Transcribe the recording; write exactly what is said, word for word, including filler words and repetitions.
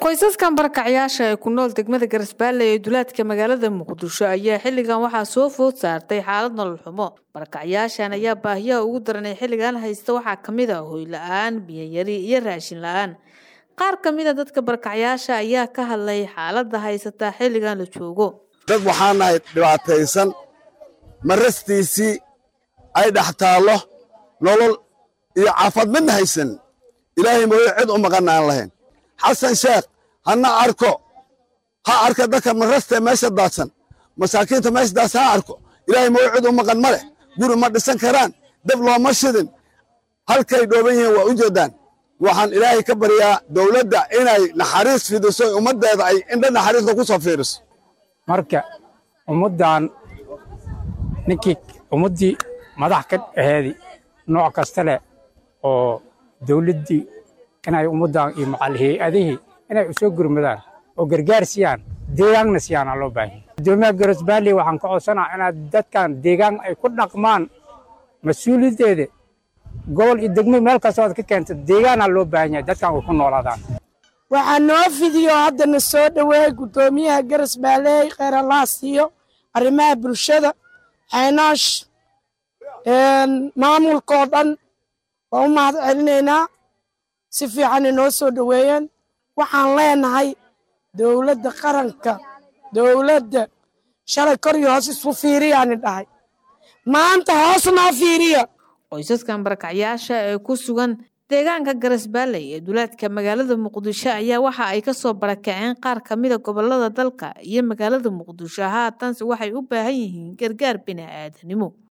qoysaskan barakacayaasha ee ku nool degmada Garsbaale ee duleedka magaalada Muqdisho ayaa xilligan waxaa soo food saartay xaalad nolol xumo. Barakacayaashan ayaa baahiyaha ugu daran ee xilligan haysta waxaa kamid ah hoy la'aan, biyo yari iyo raashin la'aan. Qaar kamid ah dadka barakacayaasha ayaa ka hadlay xaaladda haysata xilligan la joogo. dad waxaan nahay dhibaataysan marastiisii ay dhaxtaalo nolol iyo caafimaad midna haysan ilaahay mooyo cid u maqan aan lahayn. xasan sheekh hana arko ha arka dadka marasta meesha daadsan masaakiinta meesha daadsan ha arko ilaahay mooyo cid u maqan male guri ma dhisan karaan dab looma shidin halkay dhooban yihiin waa u jeedaan. waxaan ilaahay ka baryaa dowladda inay naxariis fidiso ummadeeda ay indha naxariis ku soo fiiriso. marka ummadan ninkii ummadii madax ka aheedi nooc kasta leh oo dawladdii inay ummadan iyo macalihii inay u soo gurmadaan oo gargaar siiyaan deegaanna siiyaan loo baahan. Degmada Garsbaale waxaan ka codsanayaa in dadkan deegaan ay ku dhaqmaan mas'uuliyadeeda gobol iyo degmo meel kasta oo ka keento deegaanna loo baahan yahay dadkan ku noolaadaan. waxaan noo fidiyo haddana soo dhaweey gudoomiyaha Garsbaale khayr Allah siiyo arrimaha bulshada xaynash een maamulka dhan oo mahad celinaynaa si fiican inoo soo dhaweeyeen. waxaan leenahay dawladda qaranka dawladda shalay kor iyo hoos isku fiiriyaan dhahay maanta hoos ma fiiriyo. qoysaskan barakacayaasha ee ku sugan deegaanka Garsbaale ee duleedka magaalada Muqdisho ayaa waxa ay ka soo barakaceen qaar kamid ah gobolada dalka iyo magaalada Muqdisho. Haatan waxay u baahan yihiin gargaar bini'aadanimo.